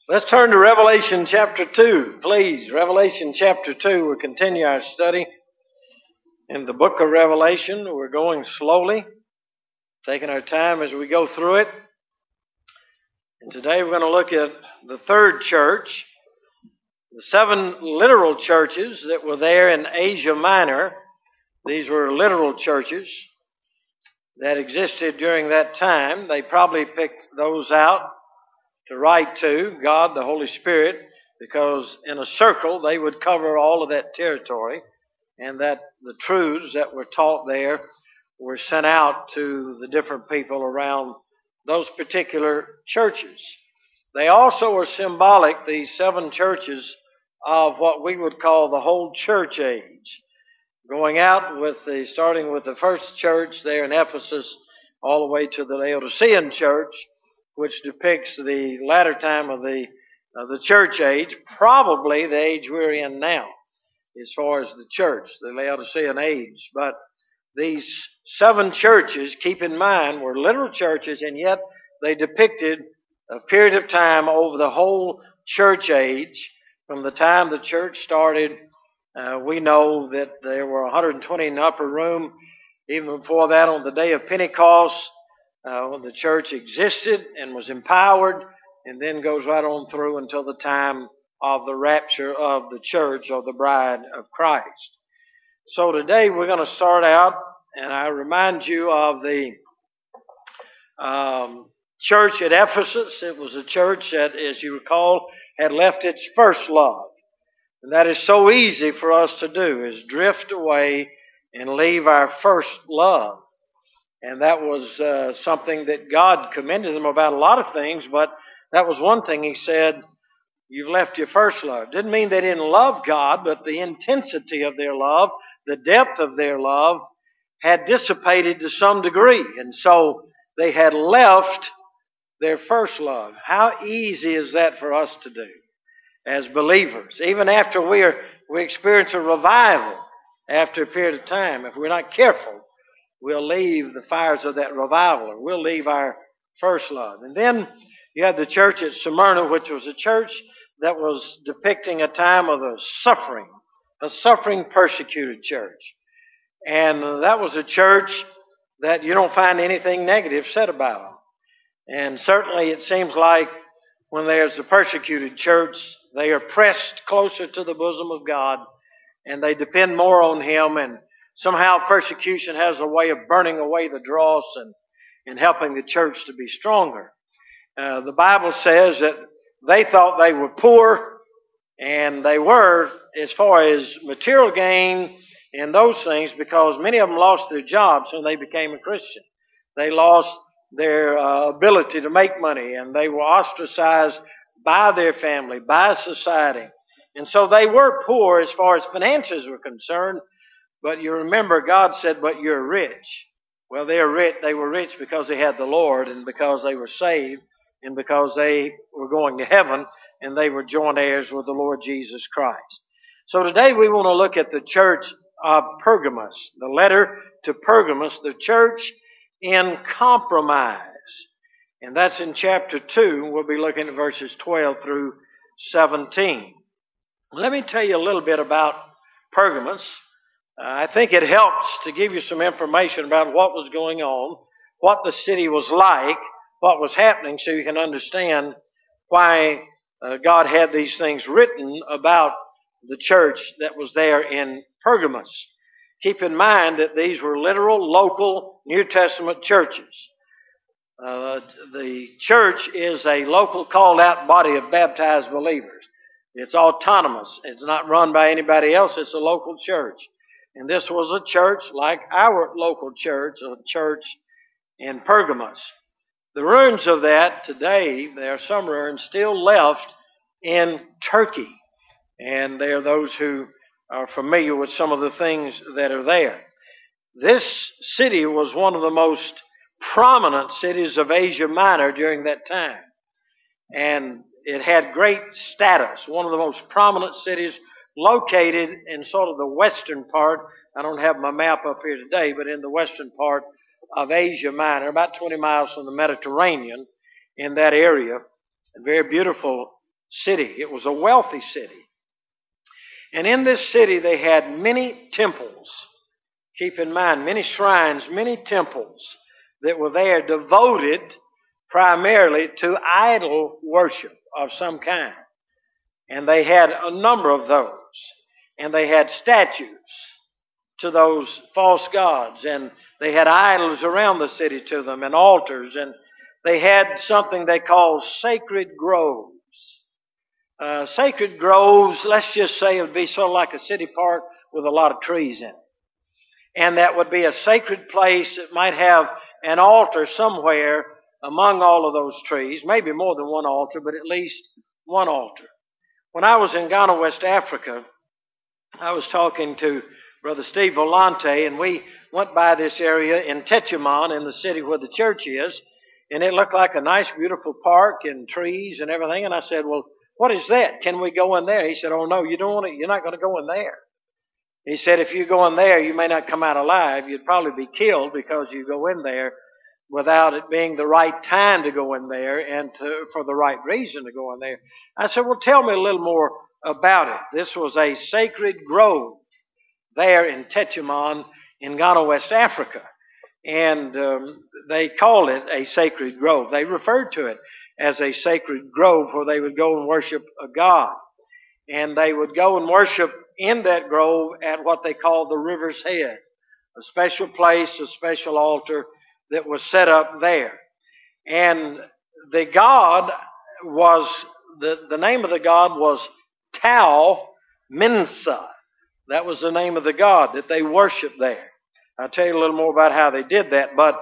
Let's turn to Revelation chapter 2, please. Revelation chapter 2, we'll continue our study in the book of Revelation. We're going slowly, taking our time as we go through it. And today we're going to look at the third church, the 7 literal churches that were there in Asia Minor. These were literal churches that existed during that time. They probably picked those out to write to, God, the Holy Spirit, because in a circle they would cover all of that territory, and that the truths that were taught there were sent out to the different people around those particular churches. They also were symbolic, these 7 churches, of what we would call the whole church age. Going out starting with the first church there in Ephesus, all the way to the Laodicean church, which depicts the latter time of the church age, probably the age we're in now, as far as the church, the Laodicean age. But these 7 churches, keep in mind, were literal churches, and yet they depicted a period of time over the whole church age. From the time the church started, we know that there were 120 in the upper room. Even before that, on the day of Pentecost, when the church existed and was empowered, and then goes right on through until the time of the rapture of the church, or the bride of Christ. So today we're going to start out, and I remind you of the church at Ephesus. It was a church that, as you recall, had left its first love. And that is so easy for us to do, is drift away and leave our first love. And that was something that God commended them about a lot of things, but that was one thing He said, you've left your first love. Didn't mean they didn't love God, but the intensity of their love, the depth of their love, had dissipated to some degree. And so they had left their first love. How easy is that for us to do as believers? Even after we experience a revival after a period of time, if we're not careful, we'll leave the fires of that revival, or we'll leave our first love. And then you had the church at Smyrna, which was a church that was depicting a time of a suffering persecuted church. And that was a church that you don't find anything negative said about them. And certainly it seems like when there's a persecuted church, they are pressed closer to the bosom of God, and they depend more on Him, and somehow persecution has a way of burning away the dross and helping the church to be stronger. The Bible says that they thought they were poor, and they were as far as material gain and those things, because many of them lost their jobs when they became a Christian. They lost their ability to make money, and they were ostracized by their family, by society. And so they were poor as far as finances were concerned. But you remember, God said, but you're rich. Well, they were rich because they had the Lord, and because they were saved, and because they were going to heaven, and they were joint heirs with the Lord Jesus Christ. So today we want to look at the church of Pergamos, the letter to Pergamos, the church in compromise. And that's in chapter 2. We'll be looking at verses 12 through 17. Let me tell you a little bit about Pergamos. I think it helps to give you some information about what was going on, what the city was like, what was happening, so you can understand why God had these things written about the church that was there in Pergamos. Keep in mind that these were literal, local, New Testament churches. The church is a local, called-out body of baptized believers. It's autonomous. It's not run by anybody else. It's a local church. And this was a church like our local church, a church in Pergamos. The ruins of that today, there are some ruins still left in Turkey. And there are those who are familiar with some of the things that are there. This city was one of the most prominent cities of Asia Minor during that time. And it had great status, one of the most prominent cities located in sort of the western part. I don't have my map up here today, but in the western part of Asia Minor, about 20 miles from the Mediterranean, in that area. A very beautiful city. It was a wealthy city. And in this city they had many temples. Keep in mind, many shrines, many temples that were there devoted primarily to idol worship of some kind. And they had a number of those. And they had statues to those false gods. And they had idols around the city to them and altars. And they had something they called sacred groves. Sacred groves, let's just say it would be sort of like a city park with a lot of trees in it. And that would be a sacred place that might have an altar somewhere among all of those trees. Maybe more than one altar, but at least one altar. When I was in Ghana, West Africa, I was talking to Brother Steve Volante, and we went by this area in Techiman, in the city where the church is, and it looked like a nice, beautiful park and trees and everything. And I said, well, what is that? Can we go in there? He said, oh, no, you don't want to, you're not going to go in there. He said, if you go in there, you may not come out alive. You'd probably be killed because you go in there without it being the right time to go in there and for the right reason to go in there. I said, well, tell me a little more about it. This was a sacred grove there in Techiman in Ghana, West Africa. And they called it a sacred grove. They referred to it as a sacred grove where they would go and worship a god. And they would go and worship in that grove at what they called the river's head, a special place, a special altar that was set up there. And the god was, the name of the god was Tau Mensa. That was the name of the god that they worshiped there. I'll tell you a little more about how they did that, but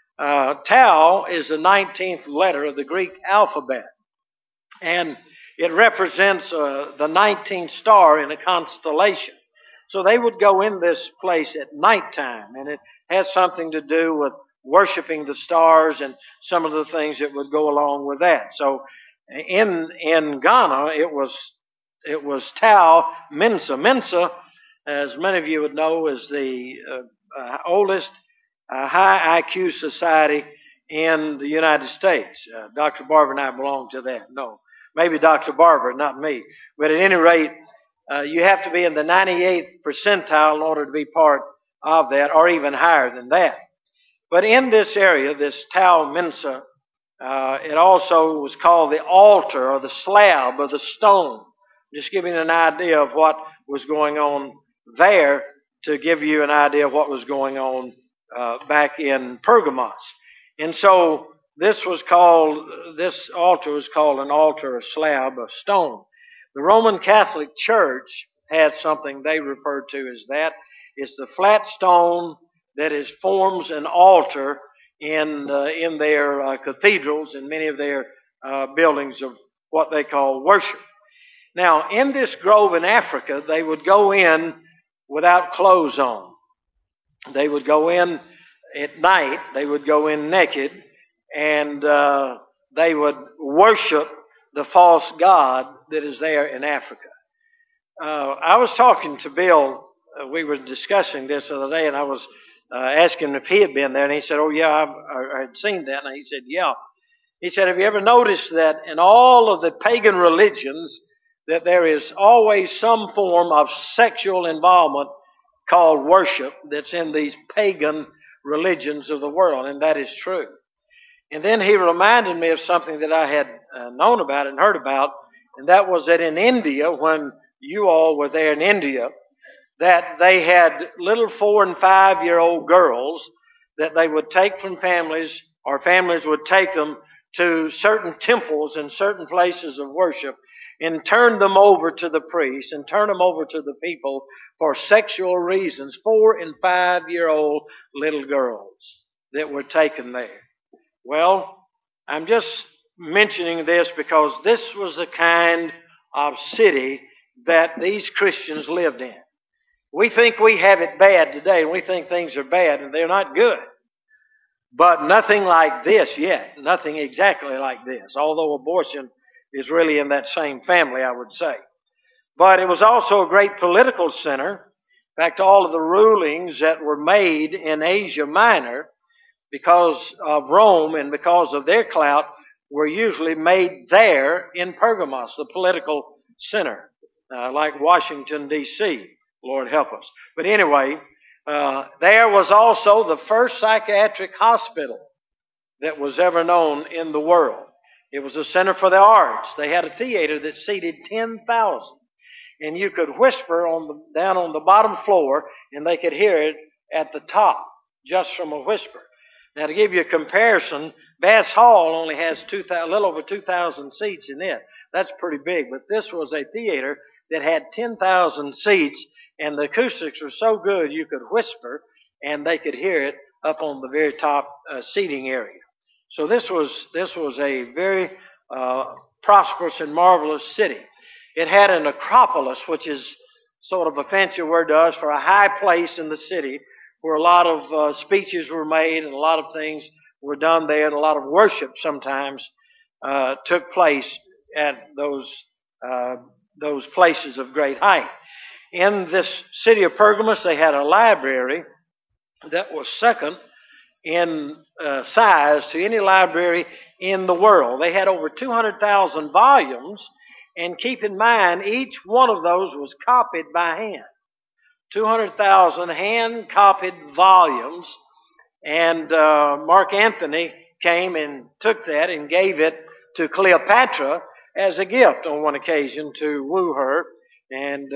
Tau is the 19th letter of the Greek alphabet. And it represents the 19th star in a constellation. So they would go in this place at nighttime, and it has something to do with worshiping the stars and some of the things that would go along with that. So in Ghana, it was Tau Mensa. Mensa, as many of you would know, is the oldest high IQ society in the United States. Dr. Barber and I belong to that. No. Maybe Dr. Barber, not me. But at any rate, you have to be in the 98th percentile in order to be part of that, or even higher than that. But in this area, this Tau Mensa, it also was called the altar or the slab or the stone. Just giving an idea of what was going on there to give you an idea of what was going on back in Pergamos. And so this altar was called an altar, a slab, a stone. The Roman Catholic Church has something they refer to as that. It's the flat stone that forms an altar in their cathedrals and many of their buildings of what they call worship. Now, in this grove in Africa, they would go in without clothes on. They would go in at night. They would go in naked, and they would worship the false god that is there in Africa. I was talking to Bill. We were discussing this the other day, and I was asking him if he had been there, and he said, oh, yeah, I had seen that. And he said, yeah. He said, have you ever noticed that in all of the pagan religions that there is always some form of sexual involvement called worship that's in these pagan religions of the world? And that is true. And then he reminded me of something that I had known about and heard about, and that was that in India, when you all were there in India, that they had little 4- and 5-year-old girls that they would take from families, or families would take them to certain temples and certain places of worship and turn them over to the priests and turn them over to the people for sexual reasons. 4- and 5-year-old little girls that were taken there. Well, I'm just mentioning this because this was the kind of city that these Christians lived in. We think we have it bad today, and we think things are bad, and they're not good. But nothing like this yet. Nothing exactly like this, although abortion is really in that same family, I would say. But it was also a great political center. In fact, all of the rulings that were made in Asia Minor, because of Rome and because of their clout, were usually made there in Pergamos, the political center, like Washington, D.C. Lord help us. But anyway, there was also the first psychiatric hospital that was ever known in the world. It was a center for the arts. They had a theater that seated 10,000. And you could whisper down on the bottom floor, and they could hear it at the top, just from a whisper. Now, to give you a comparison, Bass Hall only has a little over 2,000 seats in it. That's pretty big, but this was a theater that had 10,000 seats, and the acoustics were so good you could whisper, and they could hear it up on the very top seating area. So this was a very prosperous and marvelous city. It had an acropolis, which is sort of a fancy word to us for a high place in the city where a lot of speeches were made and a lot of things were done there, and a lot of worship sometimes took place at those places of great height. In this city of Pergamos, they had a library that was second in size to any library in the world. They had over 200,000 volumes, and keep in mind, each one of those was copied by hand. 200,000 hand-copied volumes, and Mark Antony came and took that and gave it to Cleopatra as a gift on one occasion to woo her, and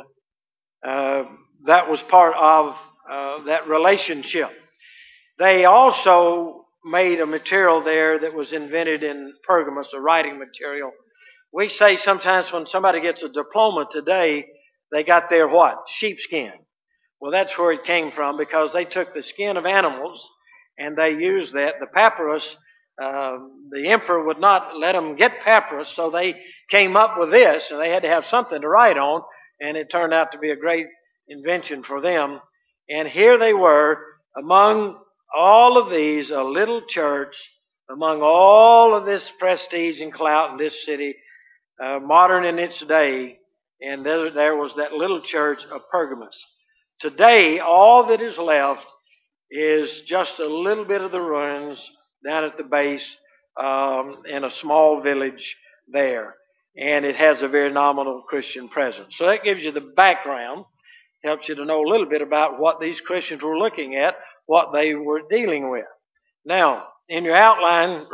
that was part of that relationship. They also made a material there that was invented in Pergamos, a writing material. We say sometimes when somebody gets a diploma today, they got their what? Sheepskin. Well, that's where it came from, because they took the skin of animals and they used that. The papyrus, the emperor would not let them get papyrus, so they came up with this, and they had to have something to write on, and it turned out to be a great invention for them. And here they were, among all of these, a little church, among all of this prestige and clout in this city, modern in its day, and there was that little church of Pergamos. Today, all that is left is just a little bit of the ruins down at the base in a small village there, and it has a very nominal Christian presence. So that gives you the background, helps you to know a little bit about what these Christians were looking at, what they were dealing with. Now, in your outline,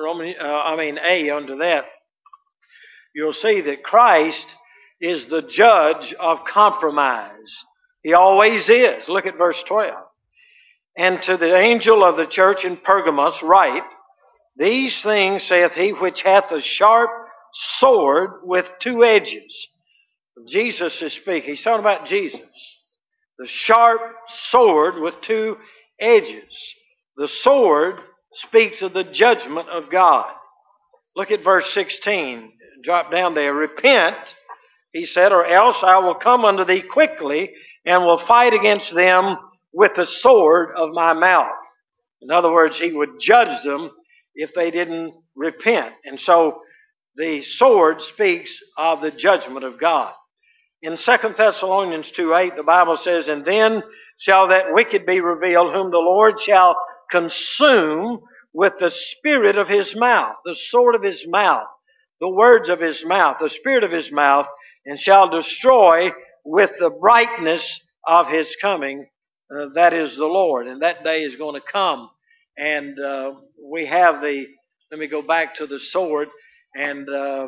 A under that, you'll see that Christ is the judge of compromise. He always is. Look at verse 12. And to the angel of the church in Pergamos write, These things saith he which hath a sharp sword with two edges. Jesus is speaking. He's talking about Jesus. The sharp sword with two edges. The sword speaks of the judgment of God. Look at verse 16. Drop down there. Repent, he said, or else I will come unto thee quickly and will fight against them with the sword of my mouth. In other words, he would judge them if they didn't repent. And so the sword speaks of the judgment of God. In 2 Thessalonians 2:8, the Bible says, And then shall that wicked be revealed, whom the Lord shall consume with the spirit of his mouth, the sword of his mouth, the words of his mouth, the spirit of his mouth, and shall destroy with the brightness of his coming. That is the Lord. And that day is going to come. And we have let me go back to the sword. And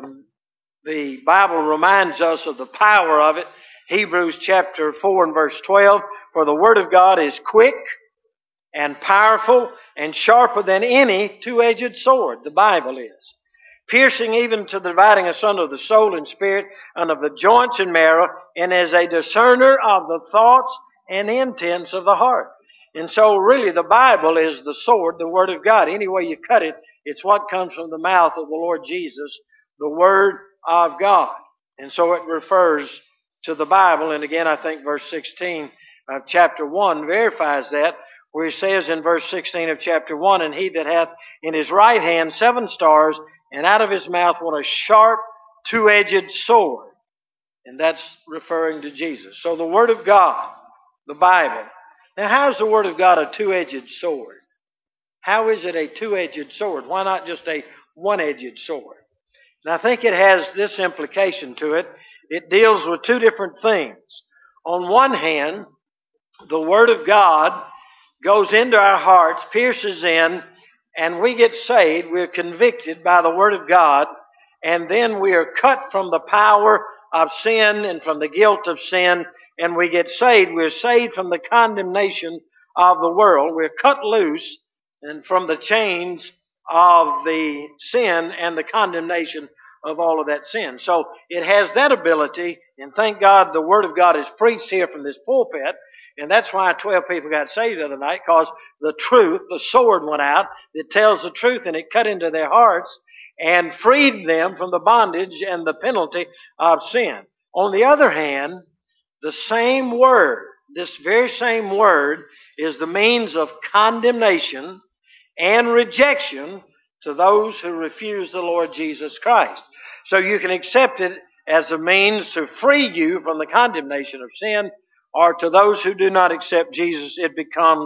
the Bible reminds us of the power of it. Hebrews chapter 4 and verse 12. For the word of God is quick and powerful and sharper than any two-edged sword. The Bible is. Piercing even to the dividing asunder of the soul and spirit, and of the joints and marrow, and as a discerner of the thoughts and intents of the heart. And so really the Bible is the sword, the Word of God. Any way you cut it, it's what comes from the mouth of the Lord Jesus, the Word of God. And so it refers to the Bible. And again, I think verse 16 of chapter 1 verifies that, where he says in verse 16 of chapter 1, And he that hath in his right hand 7 stars, and out of his mouth went a sharp two-edged sword. And that's referring to Jesus. So the Word of God, the Bible. Now, how is the Word of God a two-edged sword? How is it a two-edged sword? Why not just a one-edged sword. And I think it has this implication to it. It deals with two different things. On one hand, the Word of God goes into our hearts, pierces in, and we get saved. We're convicted by the Word of God, and then we are cut from the power of sin and from the guilt of sin, and we get saved. We're saved from the condemnation of the world. We're cut loose and from the chains of the sin and the condemnation of all of that sin. So it has that ability, and thank God the Word of God is preached here from this pulpit, and that's why 12 people got saved the other night, because the truth, the sword went out that tells the truth, and it cut into their hearts and freed them from the bondage and the penalty of sin. On the other hand, the same Word, this very same Word, is the means of condemnation and rejection to those who refuse the Lord Jesus Christ. So you can accept it as a means to free you from the condemnation of sin, or to those who do not accept Jesus, it becomes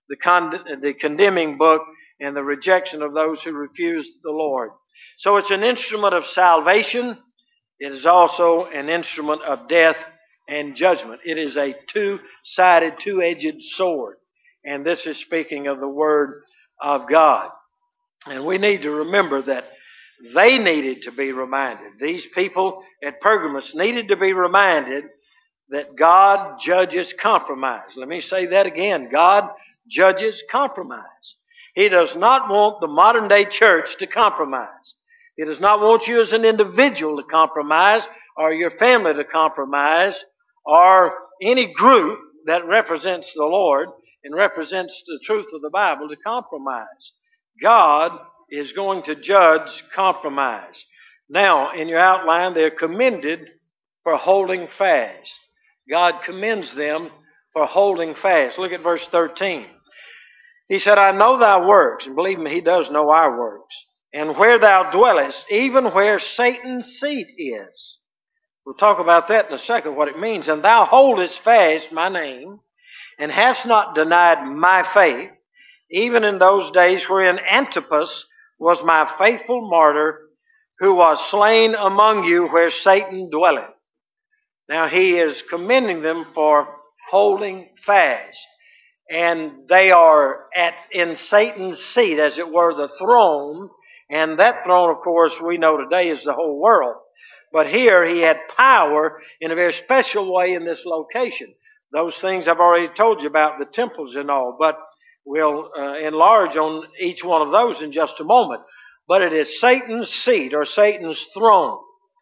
the condemning book and the rejection of those who refuse the Lord. So it's an instrument of salvation. It is also an instrument of death and judgment. It is a two-sided, two-edged sword. And this is speaking of the Word of God. And we need to remember that they needed to be reminded. These people at Pergamos needed to be reminded that God judges compromise. Let me say that again. God judges compromise. He does not want the modern day church to compromise. He does not want you as an individual to compromise, or your family to compromise, or any group that represents the Lord and represents the truth of the Bible to compromise. God is going to judge compromise. Now, in your outline, they're commended for holding fast. God commends them for holding fast. Look at verse 13. He said, I know thy works, and believe me, He does know our works, and where thou dwellest, even where Satan's seat is. We'll talk about that in a second, what it means. And thou holdest fast my name, and hast not denied my faith, even in those days wherein Antipas was my faithful martyr, who was slain among you where Satan dwelleth. Now he is commending them for holding fast. And they are in Satan's seat, as it were, the throne. And that throne, of course, we know today is the whole world. But here he had power in a very special way in this location. Those things I've already told you about, the temples and all. But we'll enlarge on each one of those in just a moment. But it is Satan's seat, or Satan's throne.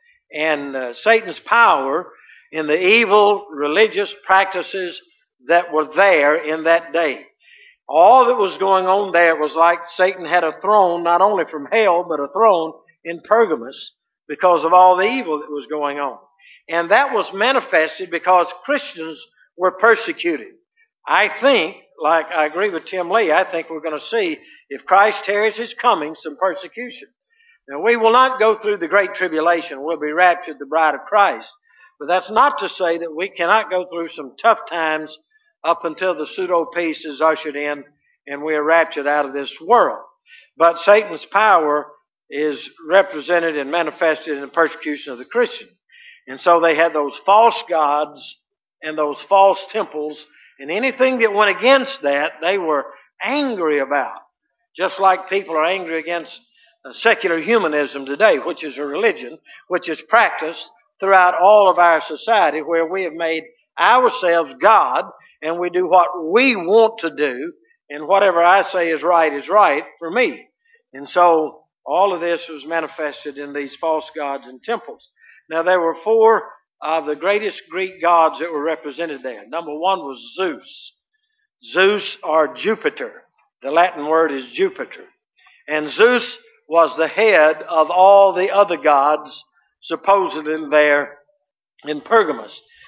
And Satan's power in the evil religious practices that were there in that day. All that was going on there was like Satan had a throne, not only from hell, but a throne in Pergamos because of all the evil that was going on. And that was manifested because Christians were persecuted. I think, like I agree with Tim Lee, I think we're going to see, if Christ tarries His coming, some persecution. Now, we will not go through the great tribulation. We'll be raptured, the bride of Christ. But that's not to say that we cannot go through some tough times up until the pseudo-peace is ushered in and we are raptured out of this world. But Satan's power is represented and manifested in the persecution of the Christian. And so they had those false gods and those false temples, and anything that went against that, they were angry about. Just like people are angry against secular humanism today, which is a religion which is practiced throughout all of our society, where we have made ourselves God, and we do what we want to do, and whatever I say is right for me. And so all of this was manifested in these false gods and temples. Now there were four of the greatest Greek gods that were represented there. Number one was Zeus. Zeus, or Jupiter. The Latin word is Jupiter. And Zeus was the head of all the other gods supposedly there in Pergamos.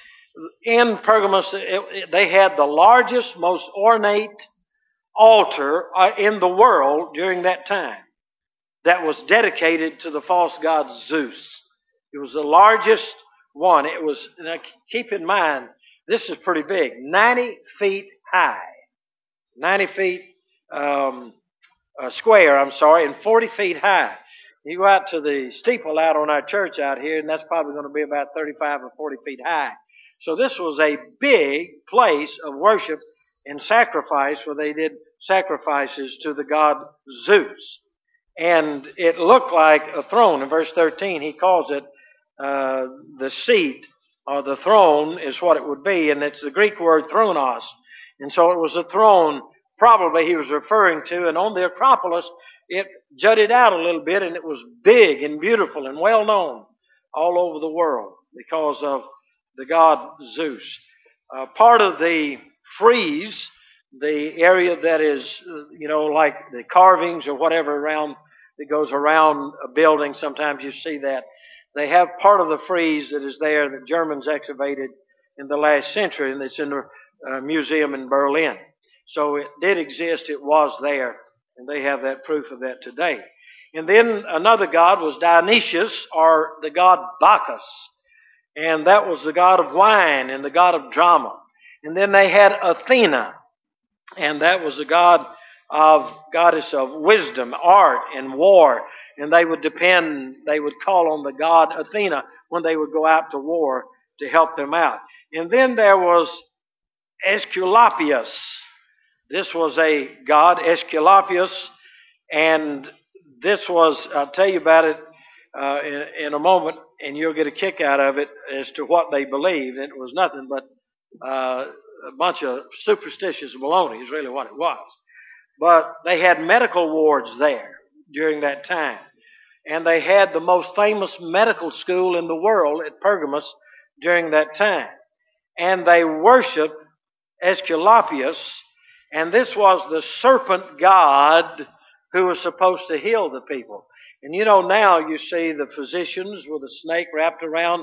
In Pergamos, they had the largest, most ornate altar in the world during that time that was dedicated to the false god Zeus. It was the largest one. It was, now keep in mind, this is pretty big, 90 feet high, 90 feet square, and 40 feet high. You go out to the steeple out on our church out here, and that's probably going to be about 35 or 40 feet high. So this was a big place of worship and sacrifice where they did sacrifices to the god Zeus. And it looked like a throne. In verse 13, he calls it the seat, or the throne is what it would be, and it's the Greek word thronos. And so it was a throne, probably he was referring to, and on the Acropolis, it jutted out a little bit, and it was big and beautiful and well known all over the world because of the god Zeus. Part of the frieze, the area that is, like the carvings or whatever around that goes around a building, sometimes you see that. They have part of the frieze that is there that Germans excavated in the last century, and it's in the museum in Berlin. So it did exist, it was there, and they have that proof of that today. And then another god was Dionysius, or the god Bacchus. And that was the god of wine and the god of drama. And then they had Athena, and that was the goddess of wisdom, art, and war. And they would call on the god Athena when they would go out to war to help them out. And then there was Aesculapius. This was a god, Aesculapius, and this was, I'll tell you about it in a moment, and you'll get a kick out of it as to what they believed. It was nothing but a bunch of superstitious baloney is really what it was. But they had medical wards there during that time. And they had the most famous medical school in the world at Pergamus during that time. And they worshiped Aesculapius, and this was the serpent god who was supposed to heal the people. And now you see the physicians with a snake wrapped around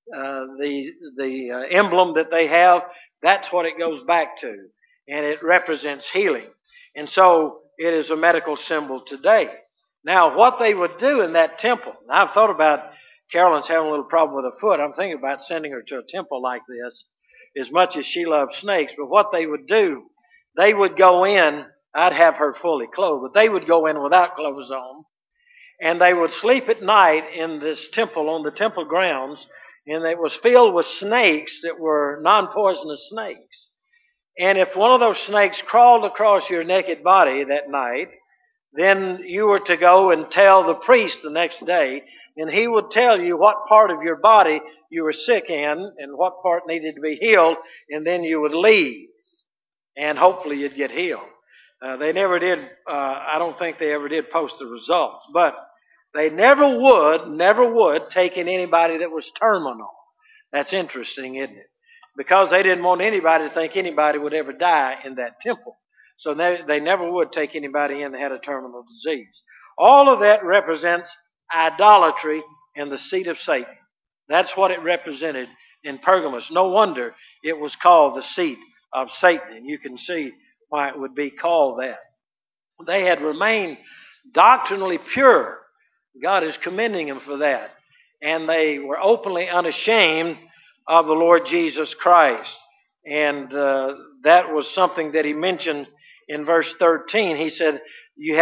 the emblem that they have. That's what it goes back to. And it represents healing. And so it is a medical symbol today. Now, what they would do in that temple, now I've thought about Carolyn's having a little problem with her foot. I'm thinking about sending her to a temple like this, as much as she loves snakes. But what they would do, they would go in, I'd have her fully clothed, but they would go in without clothes on, and they would sleep at night in this temple, on the temple grounds, and it was filled with snakes that were non-poisonous snakes. And if one of those snakes crawled across your naked body that night, then you were to go and tell the priest the next day, and he would tell you what part of your body you were sick in and what part needed to be healed, and then you would leave, and hopefully you'd get healed. They never did, I don't think they ever did post the results, but they never would take in anybody that was terminal. That's interesting, isn't it? Because they didn't want anybody to think anybody would ever die in that temple. So they never would take anybody in that had a terminal disease. All of that represents idolatry and the seat of Satan. That's what it represented in Pergamos. No wonder it was called the seat of Satan. And you can see why it would be called that. They had remained doctrinally pure. God is commending them for that. And they were openly unashamed of the Lord Jesus Christ. And that was something that he mentioned in verse 13. He said, you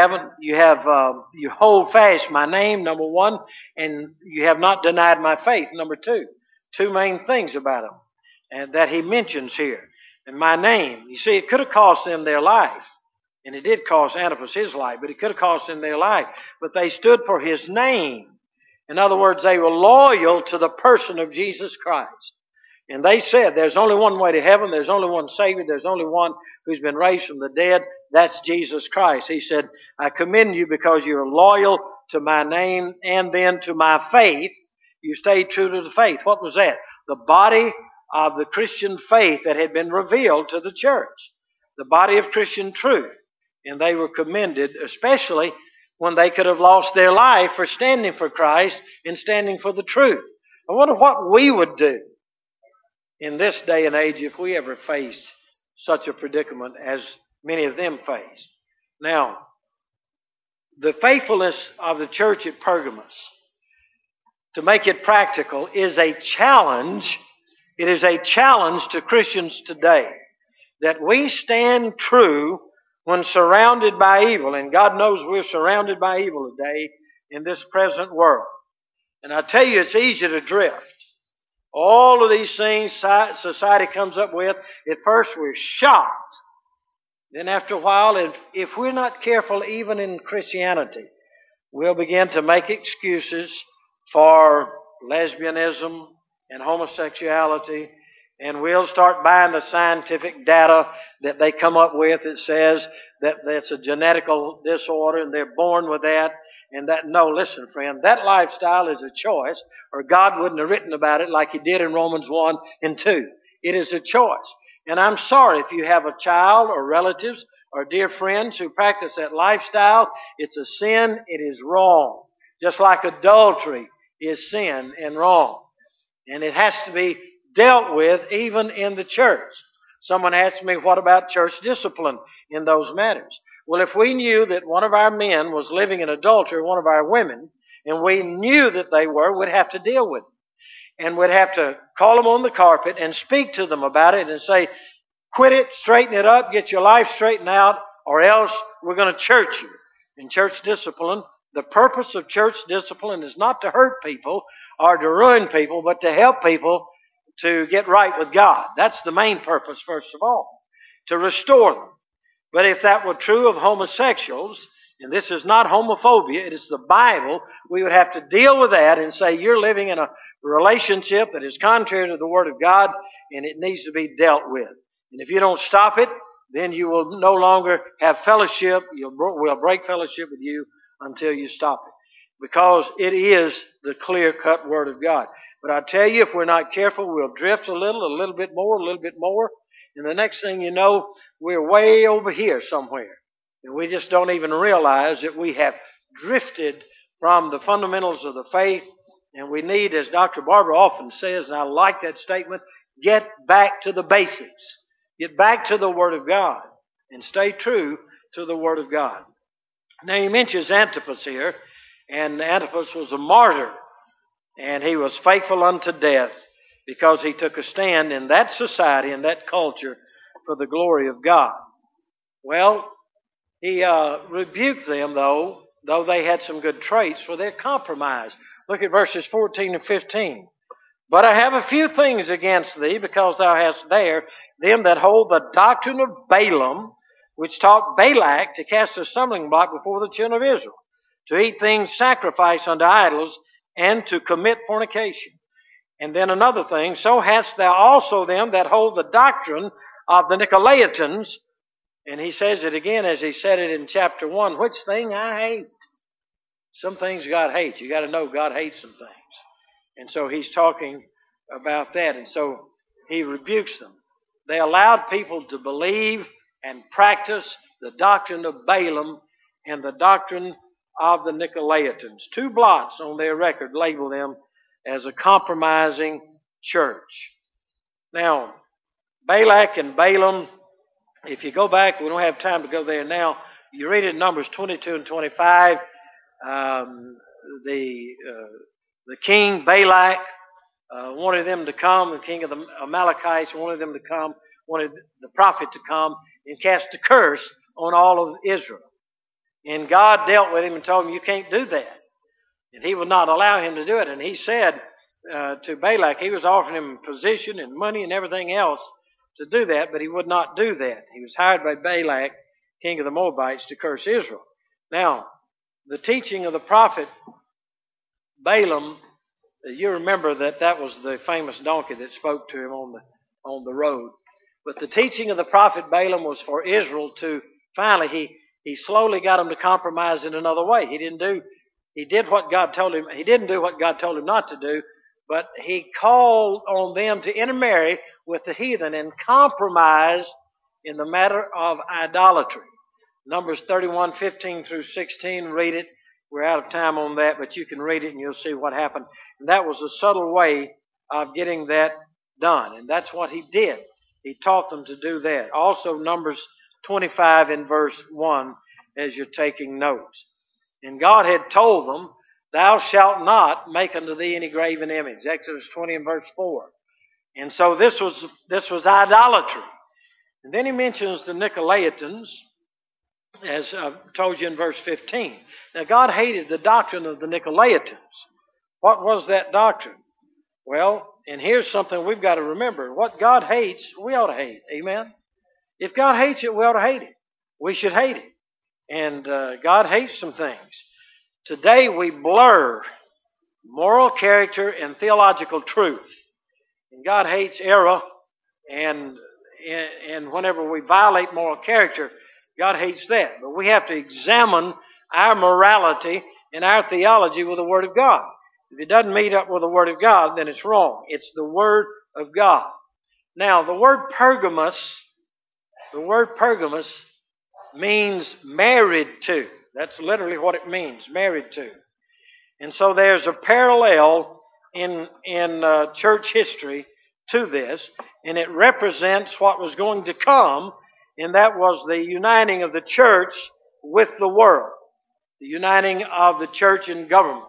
hold fast my name, number one, and you have not denied my faith, number two. Two main things about him and that he mentions here. And my name, you see, it could have cost them their life. And it did cost Antipas his life, but it could have cost them their life. But they stood for his name. In other words, they were loyal to the person of Jesus Christ. And they said, there's only one way to heaven, there's only one Savior, there's only one who's been raised from the dead, that's Jesus Christ. He said, I commend you because you're loyal to my name and then to my faith. You stayed true to the faith. What was that? The body of the Christian faith that had been revealed to the church. The body of Christian truth. And they were commended, especially when they could have lost their life for standing for Christ and standing for the truth. I wonder what we would do in this day and age if we ever faced such a predicament as many of them faced. Now, the faithfulness of the church at Pergamos, to make it practical, is a challenge. It is a challenge to Christians today that we stand true when surrounded by evil. And God knows we're surrounded by evil today in this present world. And I tell you, it's easy to drift. All of these things society comes up with, at first we're shocked. Then after a while, if we're not careful, even in Christianity, we'll begin to make excuses for lesbianism and homosexuality, and we'll start buying the scientific data that they come up with that says that that's a genetical disorder and they're born with that. And that, no, listen, friend, that lifestyle is a choice, or God wouldn't have written about it like He did in Romans 1 and 2. It is a choice. And I'm sorry if you have a child or relatives or dear friends who practice that lifestyle. It's a sin. It is wrong. Just like adultery is sin and wrong. And it has to be dealt with even in the church. Someone asked me, what about church discipline in those matters? Well, if we knew that one of our men was living in adultery, one of our women, and we knew that they were, we'd have to deal with them. And we'd have to call them on the carpet and speak to them about it and say, quit it, straighten it up, get your life straightened out, or else we're going to church you. In church discipline, the purpose of church discipline is not to hurt people or to ruin people, but to help people to get right with God. That's the main purpose, first of all, to restore them. But if that were true of homosexuals, and this is not homophobia, it is the Bible, we would have to deal with that and say you're living in a relationship that is contrary to the Word of God, and it needs to be dealt with. And if you don't stop it, then you will no longer have fellowship. We'll break fellowship with you until you stop it. Because it is the clear-cut Word of God. But I tell you, if we're not careful, we'll drift a little bit more, and the next thing you know, we're way over here somewhere. And we just don't even realize that we have drifted from the fundamentals of the faith, and we need, as Dr. Barber often says, and I like that statement, get back to the basics. Get back to the Word of God and stay true to the Word of God. Now he mentions Antipas here, and Antipas was a martyr, and he was faithful unto death because he took a stand in that society and that culture for the glory of God. Well, he rebuked them, though they had some good traits, for their compromise. Look at verses 14 and 15. But I have a few things against thee, because thou hast there them that hold the doctrine of Balaam, which taught Balak to cast a stumbling block before the children of Israel, to eat things sacrificed unto idols, and to commit fornication. And then another thing, so hast thou also them that hold the doctrine of the Nicolaitans. And he says it again as he said it in chapter 1, which thing I hate. Some things God hates. You got to know God hates some things. And so he's talking about that. And so he rebukes them. They allowed people to believe and practice the doctrine of Balaam and the doctrine of the Nicolaitans. 2 blots on their record label them as a compromising church. Now, Balak and Balaam, if you go back, we don't have time to go there now. You read it in Numbers 22 and 25. The king Balak wanted them to come. The king of the Amalekites wanted them to come, wanted the prophet to come and cast a curse on all of Israel. And God dealt with him and told him, you can't do that. And he would not allow him to do it. And he said to Balak, he was offering him position and money and everything else to do that, but he would not do that. He was hired by Balak, king of the Moabites, to curse Israel. Now, the teaching of the prophet Balaam, you remember that was the famous donkey that spoke to him on the road. But the teaching of the prophet Balaam was for Israel to finally, he slowly got them to compromise in another way. He did what God told him. He didn't do what God told him not to do, but he called on them to intermarry with the heathen and compromise in the matter of idolatry. Numbers 31:15 through 16, read it. We're out of time on that, but you can read it and you'll see what happened. And that was a subtle way of getting that done. And that's what he did. He taught them to do that. Also, Numbers 25 in verse 1, as you're taking notes. And God had told them, thou shalt not make unto thee any graven image. Exodus 20 and verse 4. And so this was idolatry. And then he mentions the Nicolaitans. as I told you in verse 15. Now, God hated the doctrine of the Nicolaitans. What was that doctrine? Well, and here's something we've got to remember. What God hates, we ought to hate. Amen? If God hates it, we ought to hate it. We should hate it. And God hates some things. Today we blur moral character and theological truth. And God hates error, and whenever we violate moral character, God hates that. But we have to examine our morality and our theology with the Word of God. If it doesn't meet up with the Word of God, then it's wrong. It's the Word of God. Now, the word Pergamos means married to. That's literally what it means, married to. And so there's a parallel in church history to this, and it represents what was going to come, and that was the uniting of the church with the world, the uniting of the church and government.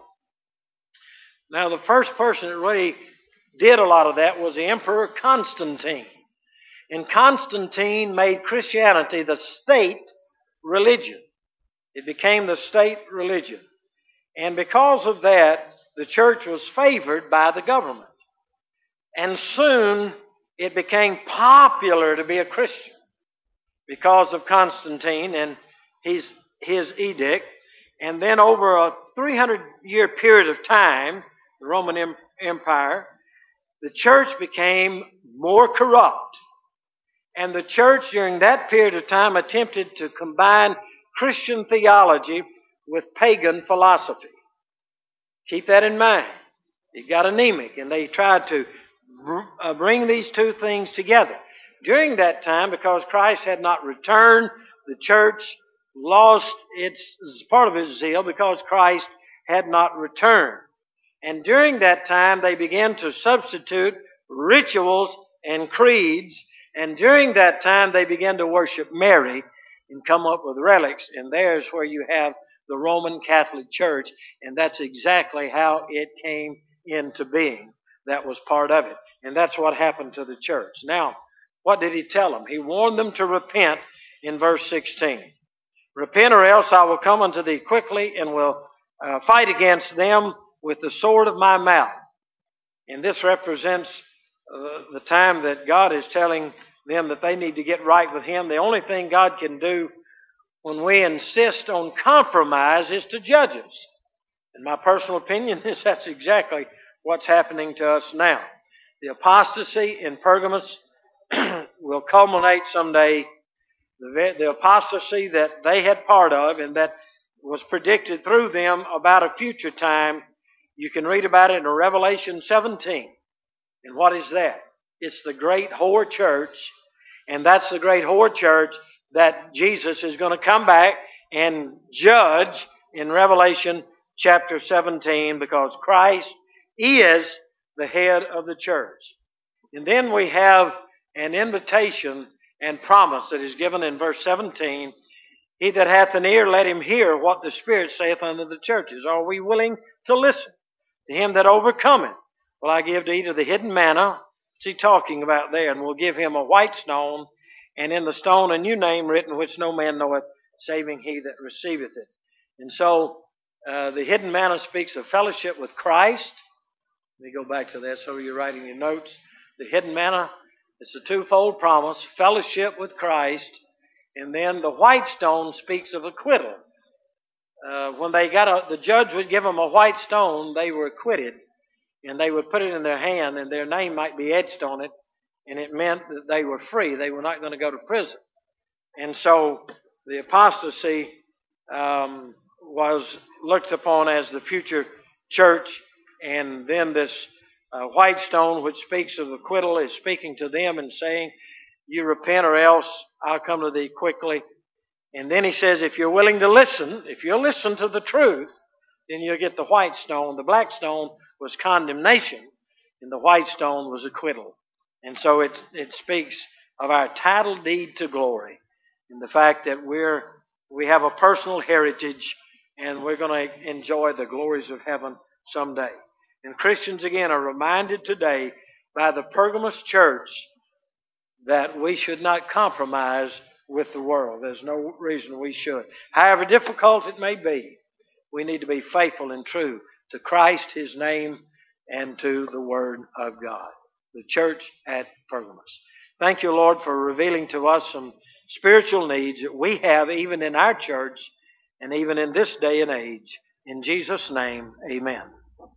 Now, the first person that really did a lot of that was the Emperor Constantine. And Constantine made Christianity the state religion. It became the state religion. And because of that, the church was favored by the government. And soon it became popular to be a Christian because of Constantine and his edict. And then over a 300-year period of time, the Roman Empire, the church became more corrupt. And the church during that period of time attempted to combine Christian theology with pagan philosophy. Keep that in mind. It got anemic, and they tried to bring these two things together. During that time, because Christ had not returned, the church lost part of its zeal because Christ had not returned. And during that time, they began to substitute rituals and creeds. And during that time, they began to worship Mary and come up with relics. And there's where you have the Roman Catholic Church. And that's exactly how it came into being. That was part of it. And that's what happened to the church. Now, what did he tell them? He warned them to repent in verse 16. Repent, or else I will come unto thee quickly and will fight against them with the sword of my mouth. And this represents the time that God is telling them that they need to get right with Him. The only thing God can do when we insist on compromise is to judge us. And my personal opinion is that's exactly what's happening to us now. The apostasy in Pergamos will culminate someday. The apostasy that they had part of and that was predicted through them about a future time, you can read about it in Revelation 17. And what is that? It's the great whore church, and that's the great whore church that Jesus is going to come back and judge in Revelation chapter 17, because Christ is the head of the church. And then we have an invitation and promise that is given in verse 17. He that hath an ear, let him hear what the Spirit saith unto the churches. Are we willing to listen? To him that overcometh will I give to eat of the hidden manna. What's he talking about there? And will give him a white stone, and in the stone a new name written, which no man knoweth, saving he that receiveth it. And so the hidden manna speaks of fellowship with Christ. Let me go back to that so you're writing your notes. The hidden manna, it's a twofold promise, fellowship with Christ, and then the white stone speaks of acquittal. When they the judge would give them a white stone, they were acquitted, and they would put it in their hand, and their name might be etched on it, and it meant that they were free. They were not going to go to prison. And so the apostasy was looked upon as the future church, and then this white stone, which speaks of acquittal, is speaking to them and saying, you repent or else I'll come to thee quickly. And then he says, if you're willing to listen, if you'll listen to the truth, then you'll get the white stone. The black stone was condemnation, and the white stone was acquittal. And so it speaks of our title deed to glory, and the fact that we have a personal heritage, and we're going to enjoy the glories of heaven someday. And Christians, again, are reminded today by the Pergamos church that we should not compromise with the world. There's no reason we should. However difficult it may be, we need to be faithful and true to Christ, His name, and to the Word of God. The church at Pergamos. Thank you, Lord, for revealing to us some spiritual needs that we have even in our church and even in this day and age. In Jesus' name, amen.